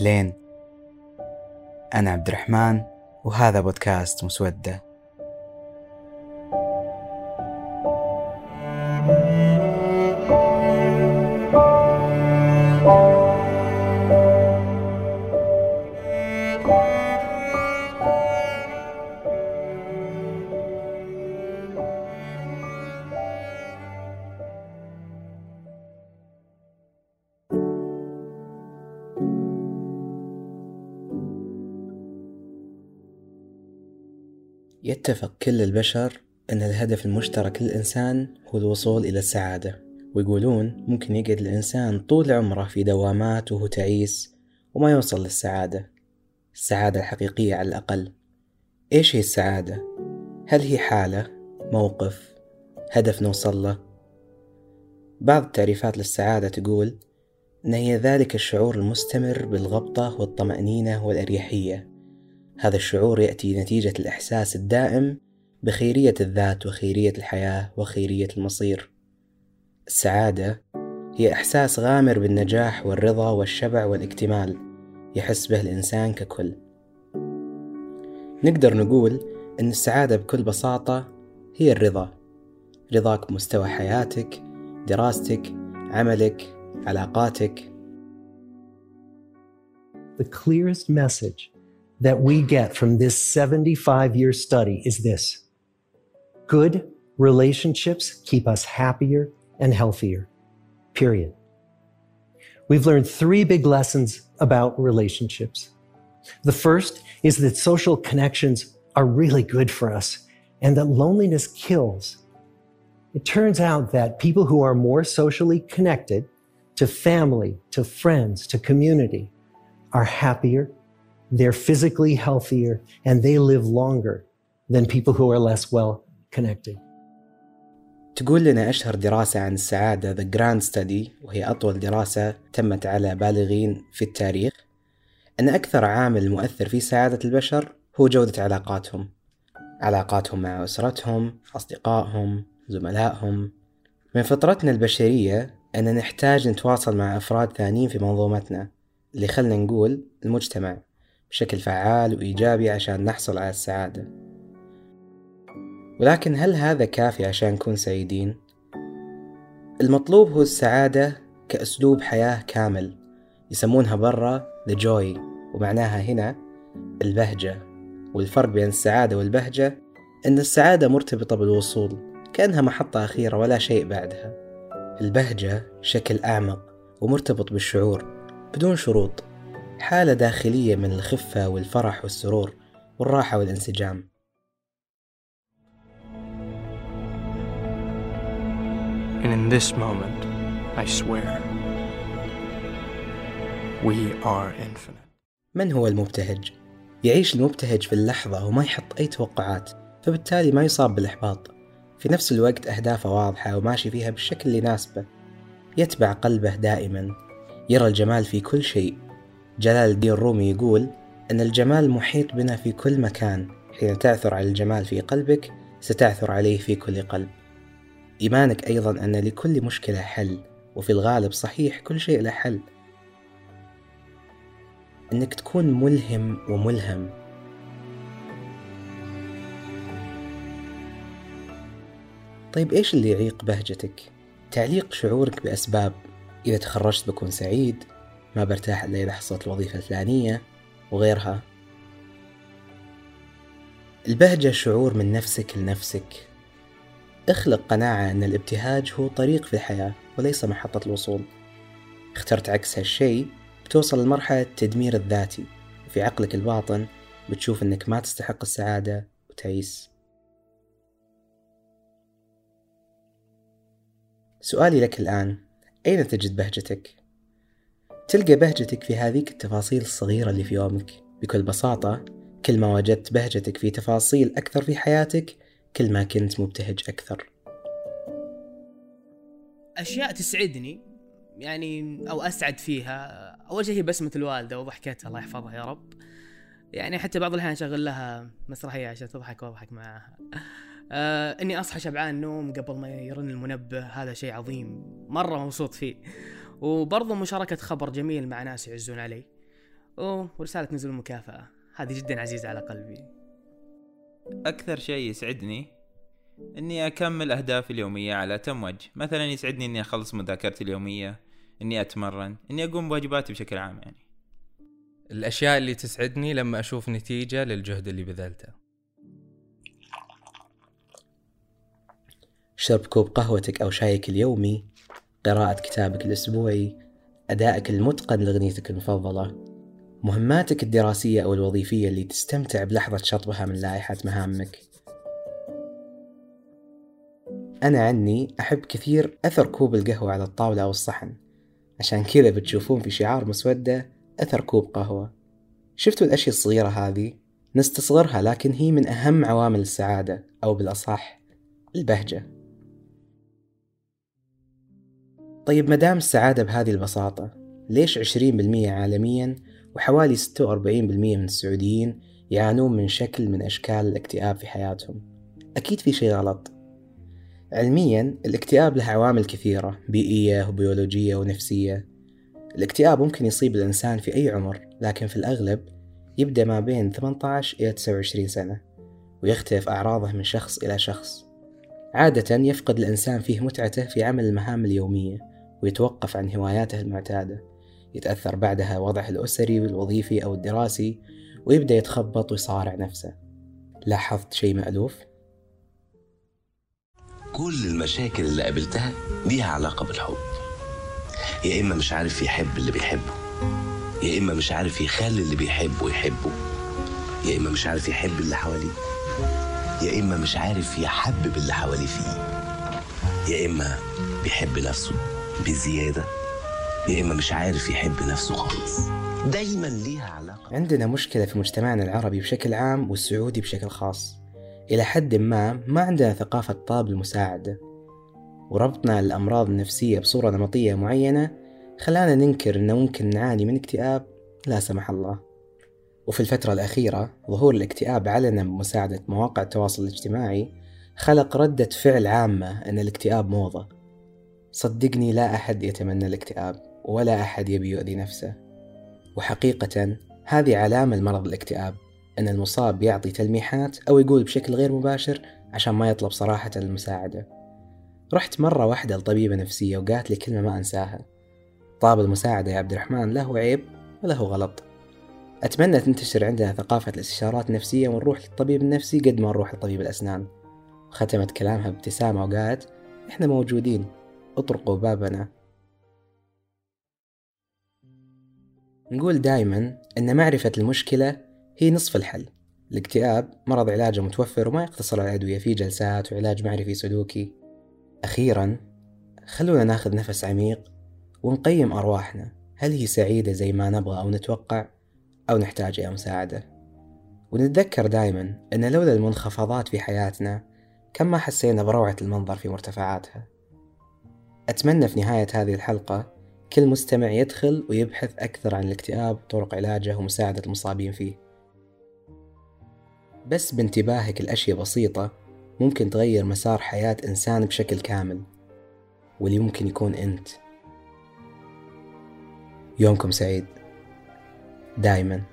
أهلين، أنا عبد الرحمن وهذا بودكاست مسودة. يتفق كل البشر أن الهدف المشترك للإنسان هو الوصول إلى السعادة، ويقولون ممكن يقعد الإنسان طول عمره في دوامات وهو تعيس وما يوصل للسعادة، السعادة الحقيقية على الأقل. إيش هي السعادة؟ هل هي حالة، موقف، هدف نوصل له؟ بعض التعريفات للسعادة تقول أن هي ذلك الشعور المستمر بالغبطة والطمأنينة والأريحية. هذا الشعور يأتي نتيجة الإحساس الدائم بخيرية الذات وخيرية الحياة وخيرية المصير. السعادة هي إحساس غامر بالنجاح والرضا والشبع والاكتمال يحس به الإنسان ككل. نقدر نقول أن السعادة بكل بساطة هي الرضا، رضاك بمستوى حياتك، دراستك، عملك، علاقاتك. The clearest message that we get from this 75-year study is this: good relationships keep us happier and healthier, period. We've learned 3 big lessons about relationships. The first is that social connections are really good for us and that loneliness kills. It turns out that people who are more socially connected to family, to friends, to community are happier, they're physically healthier, and they live longer than people who are less well connected. تقول لنا أشهر دراسة عن السعادة The Grand Study، وهي أطول دراسة تمت على بالغين في التاريخ، أن أكثر عامل مؤثر في سعادة البشر هو جودة علاقاتهم مع أسرتهم، أصدقائهم، زملائهم. من فطرتنا البشرية أن نحتاج نتواصل مع أفراد ثانيين في منظومتنا، اللي خلنا نقول المجتمع، بشكل فعال وإيجابي عشان نحصل على السعادة. ولكن هل هذا كافي عشان نكون سعيدين؟ المطلوب هو السعادة كأسلوب حياة كامل، يسمونها برا the joy، ومعناها هنا البهجة. والفرق بين السعادة والبهجة أن السعادة مرتبطة بالوصول، كأنها محطة أخيرة ولا شيء بعدها. البهجة شكل أعمق ومرتبط بالشعور بدون شروط، حالة داخلية من الخفة والفرح والسرور والراحة والانسجام. And in this moment, I swear, we are infinite. من هو المبتهج؟ يعيش المبتهج في اللحظة وما يحط أي توقعات، فبالتالي ما يصاب بالإحباط. في نفس الوقت أهدافه واضحة وماشي فيها بالشكل اللي يناسبه، يتبع قلبه دائما، يرى الجمال في كل شيء. جلال الدين الرومي يقول أن الجمال محيط بنا في كل مكان، حين تعثر على الجمال في قلبك ستعثر عليه في كل قلب. إيمانك أيضا أن لكل مشكلة حل، وفي الغالب صحيح كل شيء له حل. أنك تكون ملهم وملهم. طيب إيش اللي يعيق بهجتك؟ تعليق شعورك بأسباب، إذا تخرجت بكون سعيد، ما برتاح إلا إذا حصلت الوظيفة الفلانية، وغيرها. البهجة شعور من نفسك لنفسك. اخلق قناعة أن الابتهاج هو طريق في الحياة وليس محطة الوصول. اخترت عكس هالشيء بتوصل لمرحلة التدمير الذاتي، وفي عقلك الباطن بتشوف أنك ما تستحق السعادة وتعيس. سؤالي لك الآن، أين تجد بهجتك؟ تلقى بهجتك في هذيك التفاصيل الصغيرة اللي في يومك. بكل بساطة، كل ما وجدت بهجتك في تفاصيل أكثر في حياتك، كل ما كنت مبتهج أكثر. أشياء تسعدني يعني أو أسعد فيها، أول شيء هي بسمة الوالدة وضحكتها الله يحفظها يا رب. يعني حتى بعض الأحيان أشغل لها مسرحية عشان تضحك وأضحك معها. إني أصحى شبعان نوم قبل ما يرن المنبه، هذا شيء عظيم مرة مبسوط فيه. وبرضو مشاركة خبر جميل مع ناس يعزون علي. ورسالة نزول المكافأة هذه جدا عزيزة على قلبي. أكثر شيء يسعدني إني أكمل أهدافي اليومية على أتم وجه. مثلا يسعدني إني أخلص مذاكرتي اليومية، إني أتمرن، إني أقوم بواجباتي بشكل عام. يعني الأشياء اللي تسعدني لما أشوف نتيجة للجهد اللي بذلته. شرب كوب قهوتك أو شايك اليومي، قراءة كتابك الأسبوعي، أدائك المتقن لأغنيتك المفضلة، مهماتك الدراسية أو الوظيفية اللي تستمتع بلحظة شطبها من لائحة مهامك. أنا عني أحب كثير أثر كوب القهوة على الطاولة أو الصحن، عشان كذا بتشوفون في شعار مسودة أثر كوب قهوة. شفتوا الأشياء الصغيرة هذه؟ نستصغرها، لكن هي من أهم عوامل السعادة، أو بالأصح البهجة. طيب مدام السعادة بهذه البساطة، ليش 20% عالمياً وحوالي 46% من السعوديين يعانون من شكل من أشكال الاكتئاب في حياتهم؟ أكيد في شيء غلط. علمياً الاكتئاب له عوامل كثيرة، بيئية وبيولوجية ونفسية. الاكتئاب ممكن يصيب الإنسان في أي عمر، لكن في الأغلب يبدأ ما بين 18 إلى 29 سنة، ويختلف أعراضه من شخص إلى شخص. عادة يفقد الإنسان فيه متعته في عمل المهام اليومية، ويتوقف عن هواياته المعتادة. يتأثر بعدها وضعه الأسري والوظيفي أو الدراسي، ويبدأ يتخبط ويصارع نفسه. لاحظت شيء مألوف؟ كل المشاكل اللي قابلتها ليها علاقة بالحب. يا إما مش عارف يحب اللي بيحبه، يا إما مش عارف يخلي اللي بيحبه يحبه، يا إما مش عارف يحب اللي حواليه، يا إما مش عارف يحبب اللي حواليه فيه، يا إما بيحب نفسه بزيادة، يا إما مش عارف يحب نفسه خالص. دايما ليها علاقة. عندنا مشكلة في مجتمعنا العربي بشكل عام والسعودي بشكل خاص. إلى حد ما عندنا ثقافة طلب المساعدة، وربطنا الأمراض النفسية بصورة نمطية معينة خلانا ننكر أنه ممكن نعاني من اكتئاب لا سمح الله. وفي الفترة الأخيرة ظهور الاكتئاب علنا بمساعدة مواقع التواصل الاجتماعي خلق ردة فعل عامة أن الاكتئاب موضة. صدقني لا أحد يتمنى الاكتئاب، ولا أحد يبي يؤذي نفسه. وحقيقة هذه علامة المرض الاكتئاب، أن المصاب يعطي تلميحات أو يقول بشكل غير مباشر عشان ما يطلب صراحة المساعدة. رحت مرة واحدة لطبيبة نفسية وقالت لي كلمة ما أنساها: طلب المساعدة يا عبد الرحمن له عيب وله غلط. أتمنى تنتشر عندنا ثقافة الاستشارات النفسية ونروح للطبيب النفسي قد ما نروح لطبيب الأسنان. ختمت كلامها بابتسامة وقالت: إحنا موجودين، اطرقوا بابنا. نقول دايما أن معرفة المشكلة هي نصف الحل. الاكتئاب مرض علاجه متوفر وما يقتصر على الأدوية، في جلسات وعلاج معرفي سلوكي. أخيرا خلونا ناخذ نفس عميق ونقيم أرواحنا، هل هي سعيدة زي ما نبغى أو نتوقع، أو نحتاج إلى مساعدة؟ ونتذكر دايما أن لولا المنخفضات في حياتنا كم ما حسينا بروعة المنظر في مرتفعاتها. أتمنى في نهاية هذه الحلقة كل مستمع يدخل ويبحث أكثر عن الاكتئاب وطرق علاجه ومساعدة المصابين فيه. بس بانتباهك لأشياء بسيطة ممكن تغير مسار حياة إنسان بشكل كامل، واللي ممكن يكون أنت. يومكم سعيد دائما.